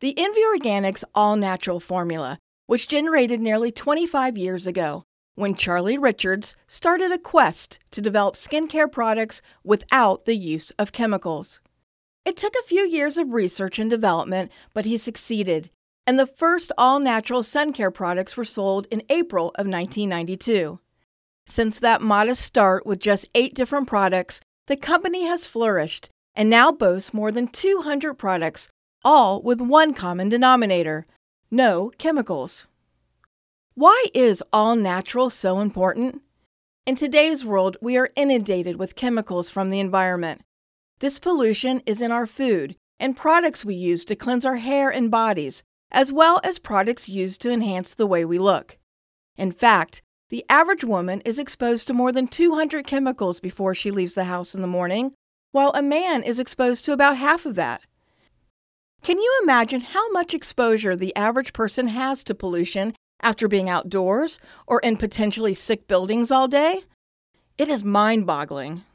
The Envy Organics all-natural formula was generated nearly 25 years ago when Charlie Richards started a quest to develop skincare products without the use of chemicals. It took a few years of research and development, but he succeeded, and the first all-natural sun care products were sold in April of 1992. Since that modest start with just 8 different products, the company has flourished and now boasts more than 200 products, all with one common denominator: no chemicals. Why is all natural so important? In today's world, we are inundated with chemicals from the environment. This pollution is in our food and products we use to cleanse our hair and bodies, as well as products used to enhance the way we look. In fact, the average woman is exposed to more than 200 chemicals before she leaves the house in the morning, while a man is exposed to about half of that. Can you imagine how much exposure the average person has to pollution after being outdoors or in potentially sick buildings all day? It is mind-boggling.